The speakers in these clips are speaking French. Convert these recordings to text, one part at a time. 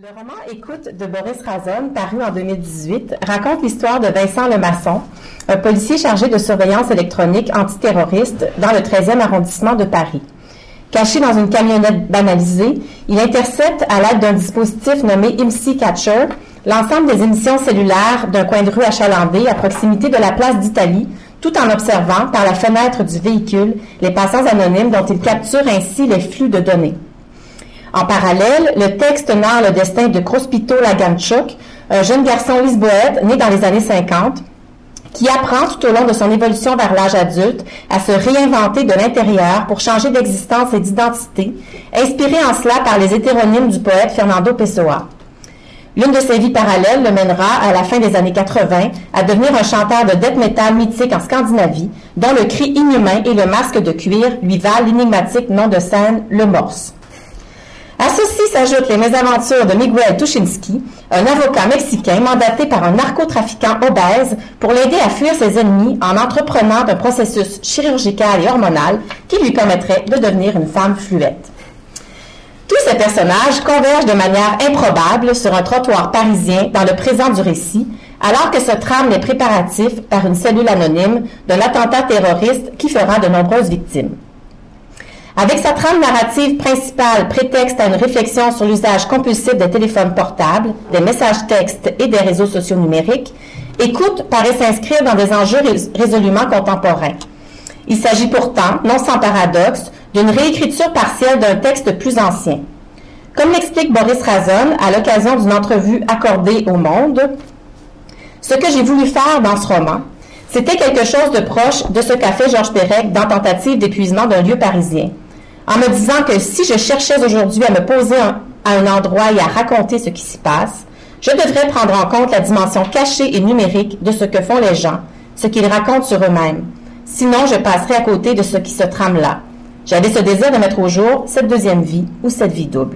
Le roman Écoute de Boris Razon, paru en 2018, raconte l'histoire de Vincent Lemasson, un policier chargé de surveillance électronique antiterroriste dans le 13e arrondissement de Paris. Caché dans une camionnette banalisée, il intercepte à l'aide d'un dispositif nommé IMSI Catcher l'ensemble des émissions cellulaires d'un coin de rue achalandé à proximité de la place d'Italie, tout en observant par la fenêtre du véhicule les passants anonymes dont il capture ainsi les flux de données. En parallèle, le texte narre le destin de Krospito Laganchuk, un jeune garçon lisboète né dans les années 50, qui apprend tout au long de son évolution vers l'âge adulte à se réinventer de l'intérieur pour changer d'existence et d'identité, inspiré en cela par les hétéronymes du poète Fernando Pessoa. L'une de ses vies parallèles le mènera, à la fin des années 80, à devenir un chanteur de death metal mythique en Scandinavie, dont le cri inhumain et le masque de cuir lui valent l'énigmatique nom de scène Le Morse. À ceci s'ajoutent les mésaventures de Miguel Tuschinski, un avocat mexicain mandaté par un narcotrafiquant obèse pour l'aider à fuir ses ennemis en entreprenant un processus chirurgical et hormonal qui lui permettrait de devenir une femme fluette. Tous ces personnages convergent de manière improbable sur un trottoir parisien dans le présent du récit, alors que se trament les préparatifs par une cellule anonyme d'un attentat terroriste qui fera de nombreuses victimes. Avec sa trame narrative principale prétexte à une réflexion sur l'usage compulsif des téléphones portables, des messages textes et des réseaux sociaux numériques, Écoute paraît s'inscrire dans des enjeux résolument contemporains. Il s'agit pourtant, non sans paradoxe, d'une réécriture partielle d'un texte plus ancien. Comme l'explique Boris Razon à l'occasion d'une entrevue accordée au Monde, ce que j'ai voulu faire dans ce roman, c'était quelque chose de proche de ce qu'a fait Georges Perec dans Tentative d'épuisement d'un lieu parisien, en me disant que si je cherchais aujourd'hui à me poser à un endroit et à raconter ce qui s'y passe, je devrais prendre en compte la dimension cachée et numérique de ce que font les gens, ce qu'ils racontent sur eux-mêmes. Sinon, je passerais à côté de ce qui se trame là. J'avais ce désir de mettre au jour cette deuxième vie ou cette vie double.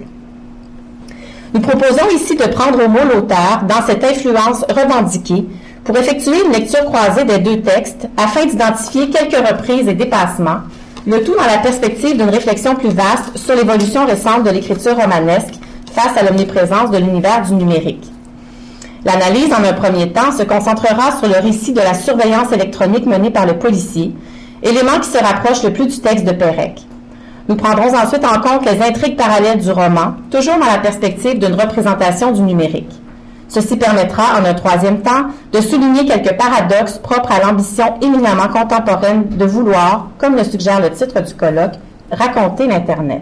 Nous proposons ici de prendre au mot l'auteur dans cette influence revendiquée pour effectuer une lecture croisée des deux textes afin d'identifier quelques reprises et dépassements, le tout dans la perspective d'une réflexion plus vaste sur l'évolution récente de l'écriture romanesque face à l'omniprésence de l'univers du numérique. L'analyse, en un premier temps, se concentrera sur le récit de la surveillance électronique menée par le policier, élément qui se rapproche le plus du texte de Perec. Nous prendrons ensuite en compte les intrigues parallèles du roman, toujours dans la perspective d'une représentation du numérique. Ceci permettra, en un troisième temps, de souligner quelques paradoxes propres à l'ambition éminemment contemporaine de vouloir, comme le suggère le titre du colloque, raconter l'Internet.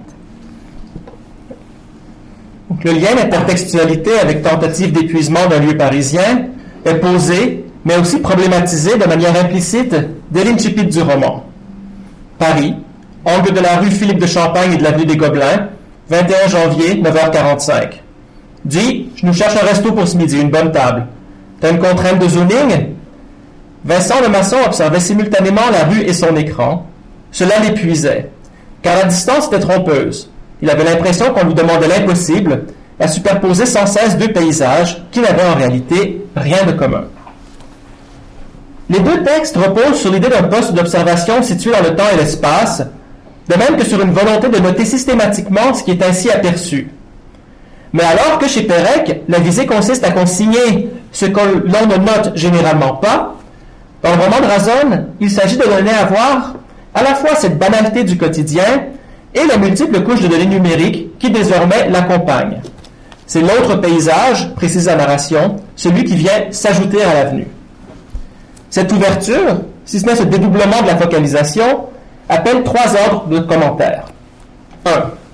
Donc, le lien d'intertextualité avec Tentative d'épuisement d'un lieu parisien est posé, mais aussi problématisé de manière implicite dès l'incipit du roman. Paris, angle de la rue Philippe de Champagne et de l'avenue des Gobelins, 21 janvier, 9h45. Dis, je nous cherche un resto pour ce midi, une bonne table. T'as une contrainte de zoning? Vincent Lemasson observait simultanément la rue et son écran. Cela l'épuisait, car la distance était trompeuse. Il avait l'impression qu'on lui demandait l'impossible, à superposer sans cesse deux paysages qui n'avaient en réalité rien de commun. Les deux textes reposent sur l'idée d'un poste d'observation situé dans le temps et l'espace, de même que sur une volonté de noter systématiquement ce qui est ainsi aperçu. Mais alors que chez Perec, la visée consiste à consigner ce que l'on ne note généralement pas, dans le roman de Razon, il s'agit de donner à voir à la fois cette banalité du quotidien et les multiples couches de données numériques qui désormais l'accompagnent. C'est l'autre paysage, précise la narration, celui qui vient s'ajouter à l'avenue. Cette ouverture, si ce n'est ce dédoublement de la focalisation, appelle trois ordres de commentaires. 1.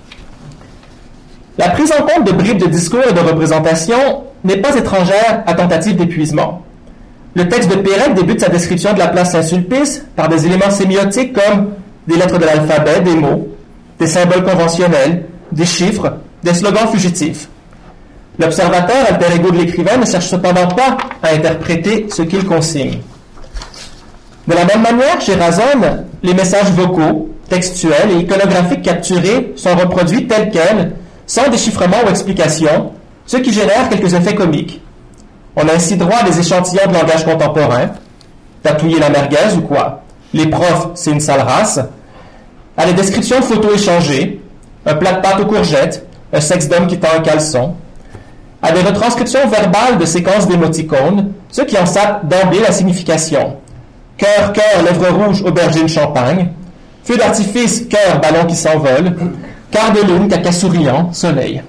La prise en compte de bribes de discours et de représentation n'est pas étrangère à Tentative d'épuisement. Le texte de Perec débute sa description de la place Saint-Sulpice par des éléments sémiotiques comme des lettres de l'alphabet, des mots, des symboles conventionnels, des chiffres, des slogans fugitifs. L'observateur, alter ego de l'écrivain, ne cherche cependant pas à interpréter ce qu'il consigne. De la même manière, chez Razon, les messages vocaux, textuels et iconographiques capturés sont reproduits tels quels, sans déchiffrement ou explication, ce qui génère quelques effets comiques. On a ainsi droit à des échantillons de langage contemporain, tatouiller la merguez ou quoi, les profs, c'est une sale race, à des descriptions de photos échangées, un plat de pâtes aux courgettes, un sexe d'homme qui tend un caleçon, à des retranscriptions verbales de séquences d'émoticônes, ce qui en sape d'emblée la signification. Cœur, cœur, lèvres rouges, aubergine, champagne. Feu d'artifice, cœur, ballon qui s'envole. Quart de lune, caca souriant, soleil.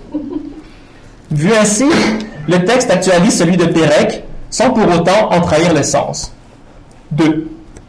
Vu ainsi, le texte actualise celui de Pérec, sans pour autant en trahir l'essence. 2.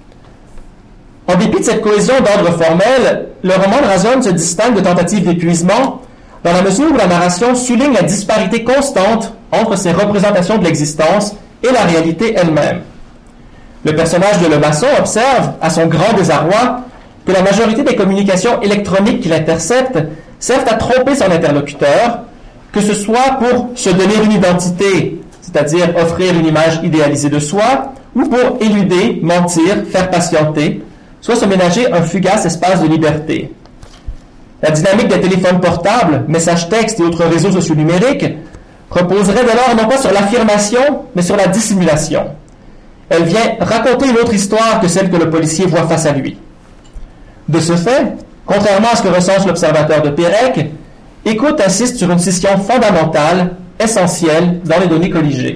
En dépit de cette cohésion d'ordre formel, le roman de Razon se distingue de tentatives d'épuisement dans la mesure où la narration souligne la disparité constante entre ses représentations de l'existence et la réalité elle-même. Le personnage de Lemasson observe, à son grand désarroi, que la majorité des communications électroniques qu'il intercepte servent à tromper son interlocuteur, que ce soit pour se donner une identité, c'est-à-dire offrir une image idéalisée de soi, ou pour éluder, mentir, faire patienter, soit se ménager un fugace espace de liberté. La dynamique des téléphones portables, messages textes et autres réseaux sociaux numériques reposerait dès lors non pas sur l'affirmation, mais sur la dissimulation. Elle vient raconter une autre histoire que celle que le policier voit face à lui. De ce fait, contrairement à ce que recense l'observateur de Pérec, Écoute insiste sur une scission fondamentale, essentielle, dans les données colligées.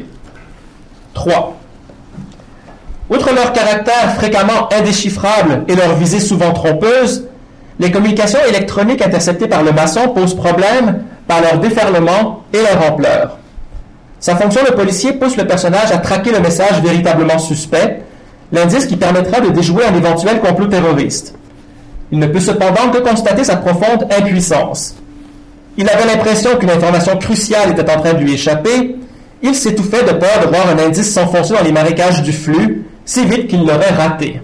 3. Outre leur caractère fréquemment indéchiffrable et leur visée souvent trompeuse, les communications électroniques interceptées par Lemasson posent problème par leur déferlement et leur ampleur. Sa fonction de policier pousse le personnage à traquer le message véritablement suspect, l'indice qui permettra de déjouer un éventuel complot terroriste. Il ne peut cependant que constater sa profonde impuissance. Il avait l'impression qu'une information cruciale était en train de lui échapper. Il s'étouffait de peur de voir un indice s'enfoncer dans les marécages du flux, si vite qu'il l'aurait raté.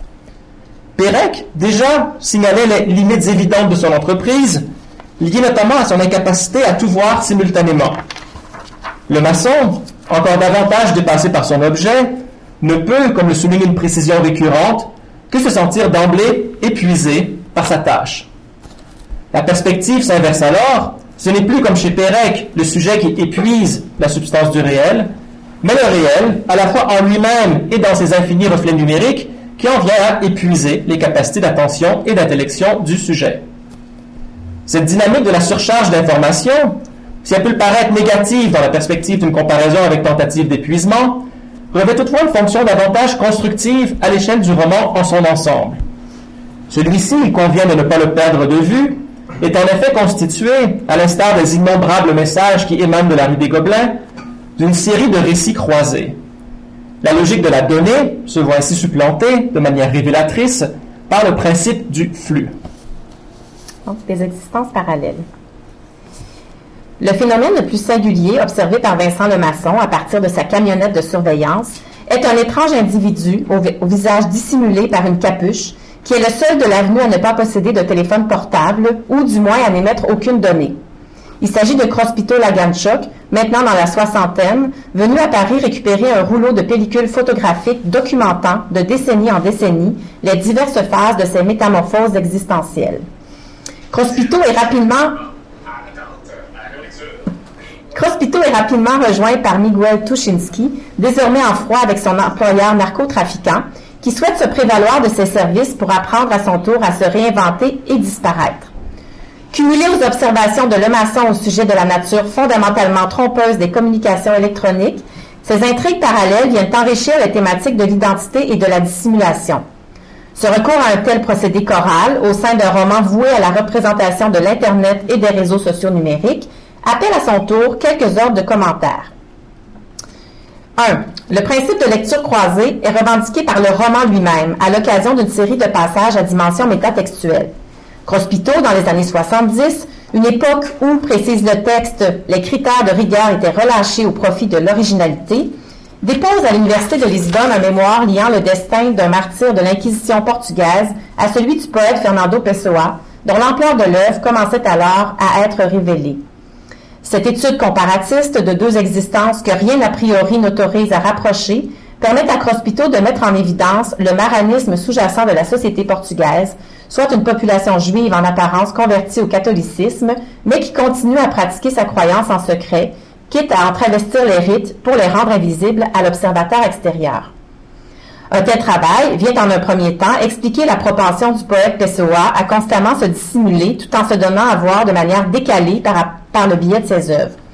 Pérec, déjà, signalait les limites évidentes de son entreprise, liées notamment à son incapacité à tout voir simultanément. Lemasson, encore davantage dépassé par son objet, ne peut, comme le souligne une précision récurrente, que se sentir d'emblée épuisé par sa tâche. La perspective s'inverse alors, ce n'est plus comme chez Pérec, le sujet qui épuise la substance du réel, mais le réel, à la fois en lui-même et dans ses infinis reflets numériques, qui en vient à épuiser les capacités d'attention et d'intellection du sujet. Cette dynamique de la surcharge d'informations, si elle peut paraître négative dans la perspective d'une comparaison avec tentative d'épuisement, revêt toutefois une fonction davantage constructive à l'échelle du roman en son ensemble. Celui-ci, il convient de ne pas le perdre de vue, est en effet constitué, à l'instar des innombrables messages qui émanent de la rue des Gobelins, d'une série de récits croisés. La logique de la donnée se voit ainsi supplantée, de manière révélatrice, par le principe du flux. Donc, des existences parallèles. Le phénomène le plus singulier observé par Vincent Lemasson à partir de sa camionnette de surveillance est un étrange individu au visage dissimulé par une capuche qui est le seul de l'avenue à ne pas posséder de téléphone portable ou du moins à n'émettre aucune donnée. Il s'agit de Crosspito Laganchuk, maintenant dans la soixantaine, venu à Paris récupérer un rouleau de pellicules photographiques documentant, de décennie en décennie, les diverses phases de ses métamorphoses existentielles. Crosspito est rapidement rejoint par Miguel Tuschinski, désormais en froid avec son employeur narcotrafiquant, qui souhaite se prévaloir de ses services pour apprendre à son tour à se réinventer et disparaître. Cumulé aux observations de Lemasson au sujet de la nature fondamentalement trompeuse des communications électroniques, ces intrigues parallèles viennent enrichir les thématiques de l'identité et de la dissimulation. Ce recours à un tel procédé choral, au sein d'un roman voué à la représentation de l'Internet et des réseaux sociaux numériques, appelle à son tour quelques ordres de commentaires. 1. Le principe de lecture croisée est revendiqué par le roman lui-même, à l'occasion d'une série de passages à dimension métatextuelle. Crosspito, dans les années 70, une époque où, précise le texte, les critères de rigueur étaient relâchés au profit de l'originalité, dépose à l'Université de Lisbonne un mémoire liant le destin d'un martyr de l'Inquisition portugaise à celui du poète Fernando Pessoa, dont l'ampleur de l'œuvre commençait alors à être révélée. Cette étude comparatiste de deux existences que rien a priori n'autorise à rapprocher permet à Crosspito de mettre en évidence le maranisme sous-jacent de la société portugaise, soit une population juive en apparence convertie au catholicisme, mais qui continue à pratiquer sa croyance en secret, quitte à en travestir les rites pour les rendre invisibles à l'observateur extérieur. Un tel travail vient en un premier temps expliquer la propension du poète Pessoa à constamment se dissimuler tout en se donnant à voir de manière décalée par le biais de ses œuvres.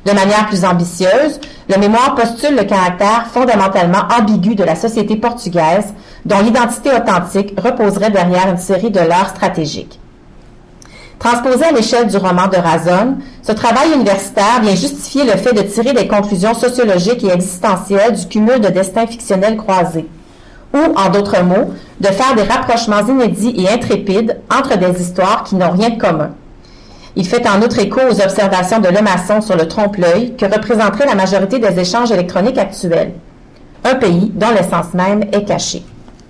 De manière plus ambitieuse, le mémoire postule le caractère fondamentalement ambigu de la société portugaise, dont l'identité authentique reposerait derrière une série de leurres stratégiques. Transposé à l'échelle du roman de Razón, ce travail universitaire vient justifier le fait de tirer des conclusions sociologiques et existentielles du cumul de destins fictionnels croisés, ou, en d'autres mots, de faire des rapprochements inédits et intrépides entre des histoires qui n'ont rien de commun. Il fait en outre écho aux observations de Lemasson sur le trompe-l'œil que représenterait la majorité des échanges électroniques actuels. Un pays dont l'essence même est cachée.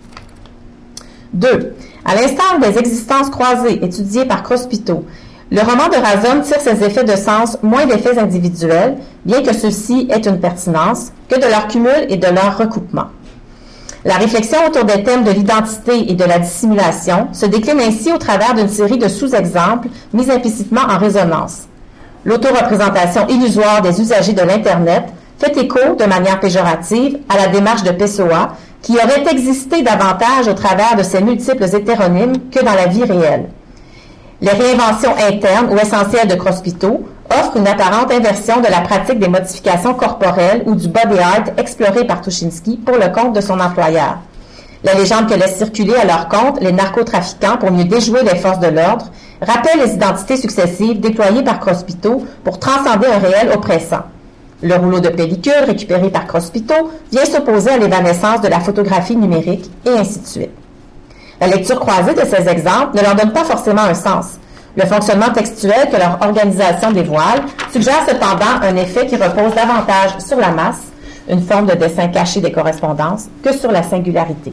2. À l'instar des existences croisées étudiées par Crosspito, le roman de Razón tire ses effets de sens moins d'effets individuels, bien que ceux-ci aient une pertinence, que de leur cumul et de leur recoupement. La réflexion autour des thèmes de l'identité et de la dissimulation se décline ainsi au travers d'une série de sous-exemples mis implicitement en résonance. L'autoreprésentation illusoire des usagers de l'Internet fait écho, de manière péjorative, à la démarche de Pessoa, qui aurait existé davantage au travers de ces multiples hétéronymes que dans la vie réelle. Les réinventions internes ou essentielles de Crosspito offrent une apparente inversion de la pratique des modifications corporelles ou du body art exploré par Tuschinski pour le compte de son employeur. La légende que laissent circuler à leur compte les narcotrafiquants pour mieux déjouer les forces de l'ordre rappelle les identités successives déployées par Crosspito pour transcender un réel oppressant. Le rouleau de pellicule récupéré par Crosspito vient s'opposer à l'évanescence de la photographie numérique, et ainsi de suite. La lecture croisée de ces exemples ne leur donne pas forcément un sens. Le fonctionnement textuel que leur organisation dévoile suggère cependant un effet qui repose davantage sur la masse, une forme de dessin caché des correspondances, que sur la singularité.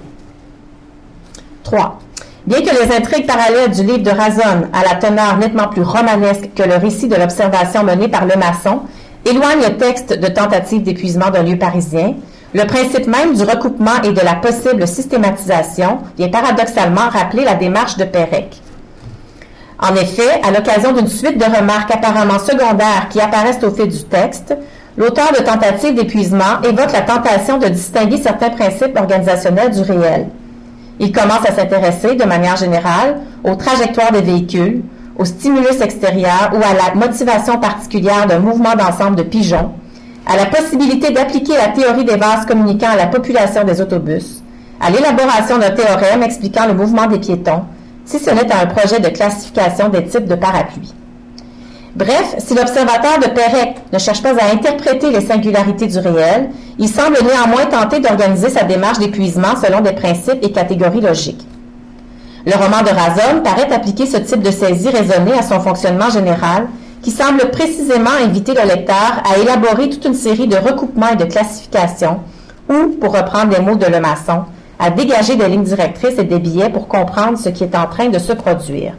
3. Bien que les intrigues parallèles du livre de Razón, à la teneur nettement plus romanesque que le récit de l'observation menée par Lemasson, éloigne le texte de tentative d'épuisement d'un lieu parisien, le principe même du recoupement et de la possible systématisation vient paradoxalement rappeler la démarche de Pérec. En effet, à l'occasion d'une suite de remarques apparemment secondaires qui apparaissent au fil du texte, l'auteur de tentative d'épuisement évoque la tentation de distinguer certains principes organisationnels du réel. Il commence à s'intéresser, de manière générale, aux trajectoires des véhicules, au stimulus extérieur ou à la motivation particulière d'un mouvement d'ensemble de pigeons, à la possibilité d'appliquer la théorie des vases communiquant à la population des autobus, à l'élaboration d'un théorème expliquant le mouvement des piétons, si ce n'est à un projet de classification des types de parapluies. Bref, si l'observateur de Pérec ne cherche pas à interpréter les singularités du réel, il semble néanmoins tenter d'organiser sa démarche d'épuisement selon des principes et catégories logiques. Le roman de Razón paraît appliquer ce type de saisie raisonnée à son fonctionnement général, qui semble précisément inviter le lecteur à élaborer toute une série de recoupements et de classifications, ou, pour reprendre les mots de Lemasson, à dégager des lignes directrices et des billets pour comprendre ce qui est en train de se produire.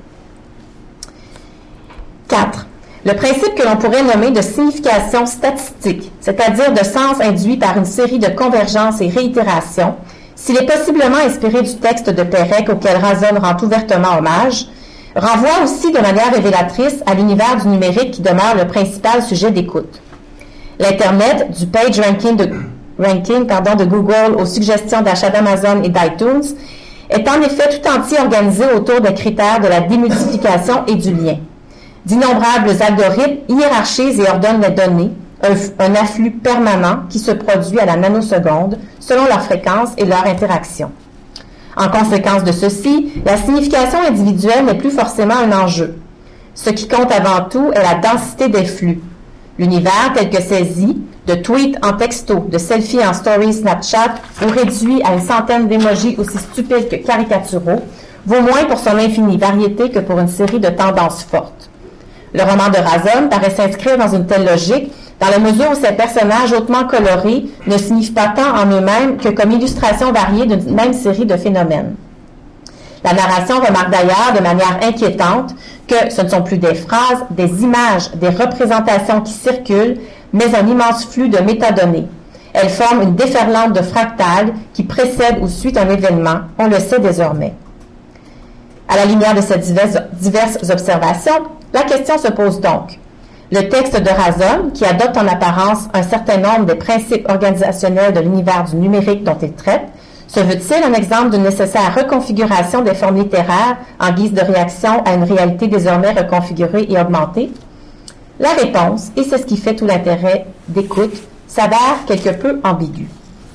4. Le principe que l'on pourrait nommer de signification statistique, c'est-à-dire de sens induit par une série de convergences et réitérations, s'il est possiblement inspiré du texte de Pérec auquel Razón rend ouvertement hommage, renvoie aussi de manière révélatrice à l'univers du numérique qui demeure le principal sujet d'écoute. L'Internet, du page ranking de Google aux suggestions d'achat d'Amazon et d'iTunes, est en effet tout entier organisé autour des critères de la démultiplication et du lien. D'innombrables algorithmes hiérarchisent et ordonnent les données, un afflux permanent qui se produit à la nanoseconde selon leur fréquence et leur interaction. En conséquence de ceci, la signification individuelle n'est plus forcément un enjeu. Ce qui compte avant tout est la densité des flux. L'univers tel que saisi, de tweets en texto, de selfies en stories Snapchat ou réduit à une centaine d'émojis aussi stupides que caricaturaux, vaut moins pour son infinie variété que pour une série de tendances fortes. Le roman de Razón paraît s'inscrire dans une telle logique dans la mesure où ces personnages hautement colorés ne signifient pas tant en eux-mêmes que comme illustration variée d'une même série de phénomènes. La narration remarque d'ailleurs de manière inquiétante que ce ne sont plus des phrases, des images, des représentations qui circulent, mais un immense flux de métadonnées. Elles forment une déferlante de fractales qui précède ou suit un événement, on le sait désormais. À la lumière de ces diverses observations, la question se pose donc. Le texte de Razón, qui adopte en apparence un certain nombre des principes organisationnels de l'univers du numérique dont il traite, se veut-il un exemple d'une nécessaire reconfiguration des formes littéraires en guise de réaction à une réalité désormais reconfigurée et augmentée? La réponse, et c'est ce qui fait tout l'intérêt d'écoute, s'avère quelque peu ambiguë.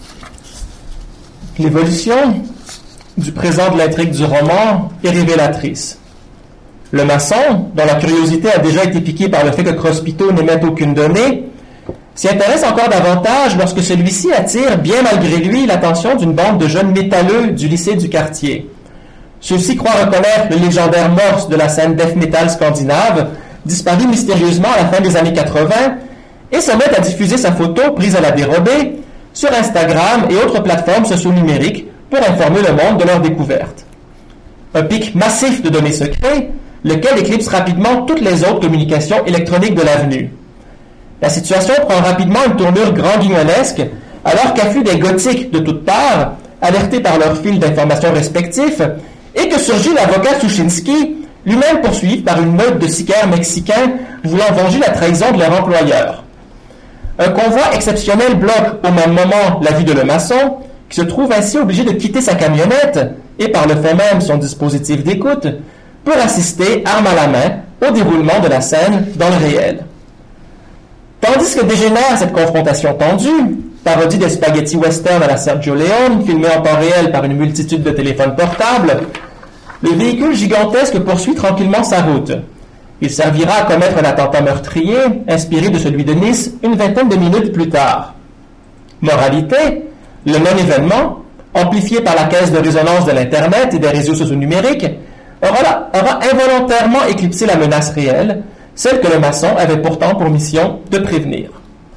L'évolution du présent de l'intrigue du roman est révélatrice. Le maçon, dont la curiosité a déjà été piquée par le fait que Crespito n'émette aucune donnée, s'y intéresse encore davantage lorsque celui-ci attire, bien malgré lui, l'attention d'une bande de jeunes métalleux du lycée du quartier. Ceux-ci croient reconnaître le légendaire morse de la scène death metal scandinave, disparu mystérieusement à la fin des années 80, et se mettent à diffuser sa photo prise à la dérobée sur Instagram et autres plateformes socio-numériques pour informer le monde de leur découverte. Un pic massif de données secrets, lequel éclipse rapidement toutes les autres communications électroniques de l'avenue. La situation prend rapidement une tournure grand-guignolesque, alors qu'affluent des gothiques de toutes parts, alertés par leurs fils d'informations respectifs, et que surgit l'avocat Suchinski, lui-même poursuivi par une meute de sicaires mexicains voulant venger la trahison de leur employeur. Un convoi exceptionnel bloque au même moment la vue de Le Maçon, qui se trouve ainsi obligé de quitter sa camionnette, et par le fait même son dispositif d'écoute, pour assister, arme à la main, au déroulement de la scène dans le réel. Tandis que dégénère cette confrontation tendue, parodie des spaghetti western à la Sergio Leone, filmée en temps réel par une multitude de téléphones portables, le véhicule gigantesque poursuit tranquillement sa route. Il servira à commettre un attentat meurtrier, inspiré de celui de Nice, une vingtaine de minutes plus tard. Moralité, le non-événement, amplifié par la caisse de résonance de l'Internet et des réseaux sociaux numériques, aura involontairement éclipsé la menace réelle, celle que le maçon avait pourtant pour mission de prévenir.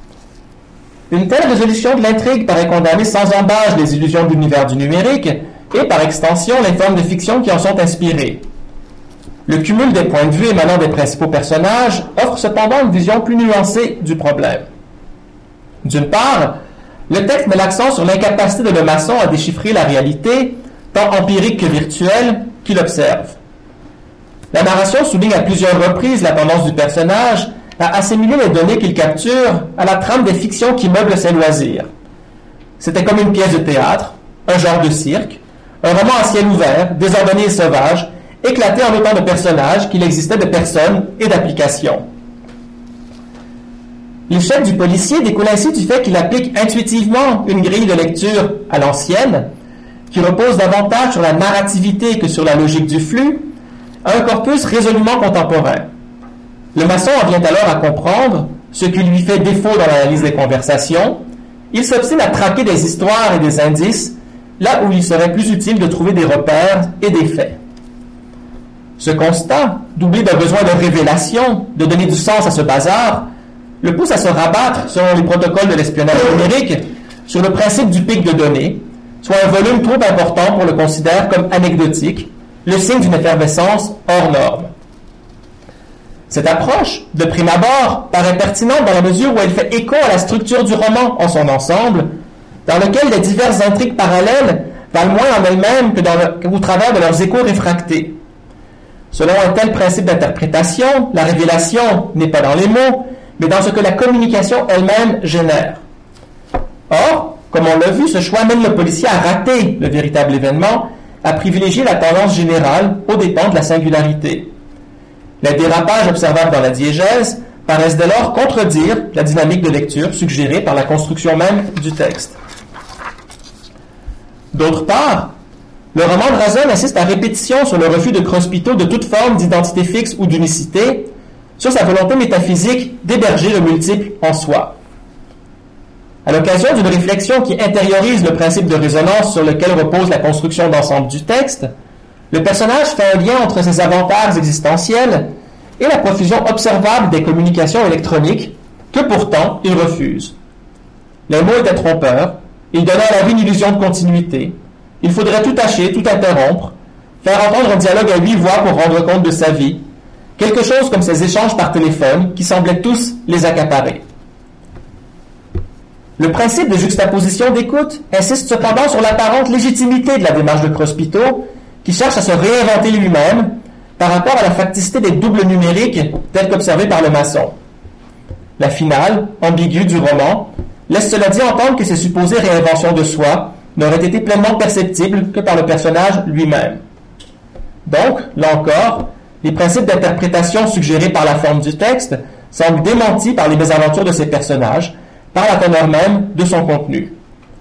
Une telle résolution de l'intrigue paraît condamner sans embâche les illusions de l'univers du numérique et, par extension, les formes de fiction qui en sont inspirées. Le cumul des points de vue émanant des principaux personnages offre cependant une vision plus nuancée du problème. D'une part, le texte met l'accent sur l'incapacité de Le Maçon à déchiffrer la réalité, tant empirique que virtuelle, qu'il observe. La narration souligne à plusieurs reprises la tendance du personnage à assimiler les données qu'il capture à la trame des fictions qui meublent ses loisirs. C'était comme une pièce de théâtre, un genre de cirque, un roman à ciel ouvert, désordonné et sauvage, éclaté en autant de personnages qu'il existait de personnes et d'applications. L'échec du policier découle ainsi du fait qu'il applique intuitivement une grille de lecture à l'ancienne, qui repose davantage sur la narrativité que sur la logique du flux, à un corpus résolument contemporain. Le maçon en vient alors à comprendre ce qui lui fait défaut dans l'analyse des conversations. Il s'obstine à traquer des histoires et des indices, là où il serait plus utile de trouver des repères et des faits. Ce constat, doublé d'un besoin de révélation, de donner du sens à ce bazar, le pousse à se rabattre, selon les protocoles de l'espionnage numérique, sur le principe du pic de données, soit un volume trop important pour le considérer comme anecdotique, le signe d'une effervescence hors norme. Cette approche, de prime abord, paraît pertinente dans la mesure où elle fait écho à la structure du roman en son ensemble, dans lequel les diverses intrigues parallèles valent moins en elles-mêmes qu'au travers de leurs échos réfractés. Selon un tel principe d'interprétation, la révélation n'est pas dans les mots, mais dans ce que la communication elle-même génère. Or, comme on l'a vu, ce choix mène le policier à rater le véritable événement, à privilégier la tendance générale aux dépens de la singularité. Les dérapages observables dans la diégèse paraissent dès lors contredire la dynamique de lecture suggérée par la construction même du texte. D'autre part, le roman de Razon insiste à répétition sur le refus de Crespito de toute forme d'identité fixe ou d'unicité, sur sa volonté métaphysique d'héberger le multiple en soi. À l'occasion d'une réflexion qui intériorise le principe de résonance sur lequel repose la construction d'ensemble du texte, le personnage fait un lien entre ses avantages existentiels et la profusion observable des communications électroniques que pourtant il refuse. Les mots étaient trompeurs, ils donnaient à la vie une illusion de continuité. Il faudrait tout tâcher, tout interrompre, faire entendre un dialogue à 8 voix pour rendre compte de sa vie, quelque chose comme ces échanges par téléphone qui semblaient tous les accaparer. Le principe de juxtaposition d'écoute insiste cependant sur l'apparente légitimité de la démarche de Crespito, qui cherche à se réinventer lui-même par rapport à la facticité des doubles numériques tels qu'observés par le maçon. La finale, ambiguë du roman, laisse cela dit entendre que ces supposées réinventions de soi n'auraient été pleinement perceptibles que par le personnage lui-même. Donc, là encore, les principes d'interprétation suggérés par la forme du texte semble démenti par les mésaventures de ses personnages, par la teneur même de son contenu.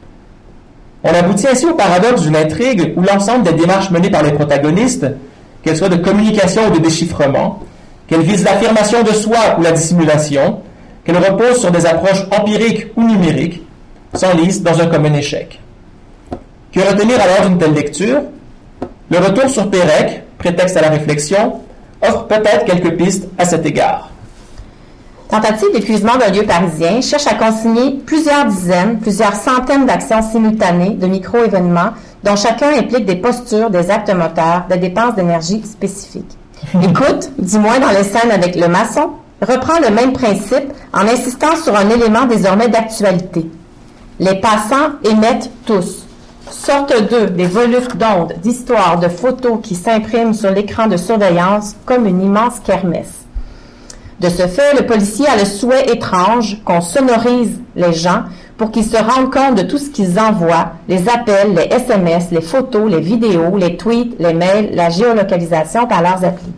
On aboutit ainsi au paradoxe d'une intrigue où l'ensemble des démarches menées par les protagonistes, qu'elles soient de communication ou de déchiffrement, qu'elles visent l'affirmation de soi ou la dissimulation, qu'elles reposent sur des approches empiriques ou numériques, s'enlisent dans un commun échec. Que retenir alors d'une telle lecture? Le retour sur Pérec, prétexte à la réflexion, offre peut-être quelques pistes à cet égard. Tentative d'épuisement d'un lieu parisien cherche à consigner plusieurs dizaines, plusieurs centaines d'actions simultanées de micro-événements dont chacun implique des postures, des actes moteurs, des dépenses d'énergie spécifiques. Écoute, du moins dans les scènes avec le maçon, reprend le même principe en insistant sur un élément désormais d'actualité. Les passants émettent tous. Sortent d'eux des volutes d'ondes, d'histoires, de photos qui s'impriment sur l'écran de surveillance comme une immense kermesse. De ce fait, le policier a le souhait étrange qu'on sonorise les gens pour qu'ils se rendent compte de tout ce qu'ils envoient, les appels, les SMS, les photos, les vidéos, les tweets, les mails, la géolocalisation par leurs applis.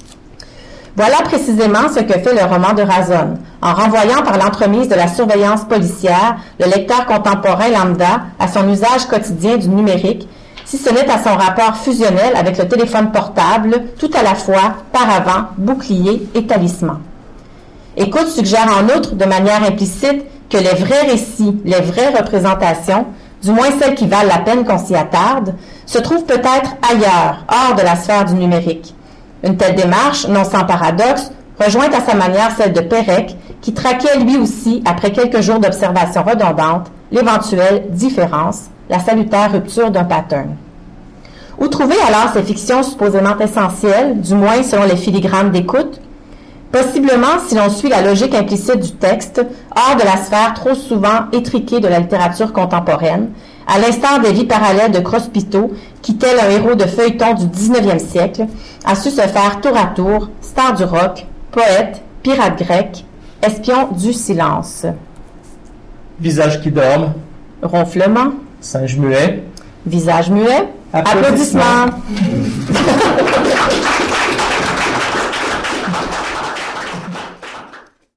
Voilà précisément ce que fait le roman de Razon. En renvoyant par l'entremise de la surveillance policière le lecteur contemporain lambda à son usage quotidien du numérique, si ce n'est à son rapport fusionnel avec le téléphone portable, tout à la fois, paravent, bouclier et talisman. Écoute suggère en outre, de manière implicite, que les vrais récits, les vraies représentations, du moins celles qui valent la peine qu'on s'y attarde, se trouvent peut-être ailleurs, hors de la sphère du numérique. Une telle démarche, non sans paradoxe, rejoint à sa manière celle de Pérec, qui traquait lui aussi, après quelques jours d'observation redondante, l'éventuelle différence, la salutaire rupture d'un pattern. Où trouver alors ces fictions supposément essentielles, du moins selon les filigranes d'écoute? Possiblement si l'on suit la logique implicite du texte, hors de la sphère trop souvent étriquée de la littérature contemporaine, à l'instar des vies parallèles de Crosspito, qui, tel un héros de feuilleton du 19e siècle, a su se faire tour à tour star du rock, poète, pirate grec, espion du silence. Visage qui dorme. Ronflement. Singe muet. Visage muet. Applaudissements.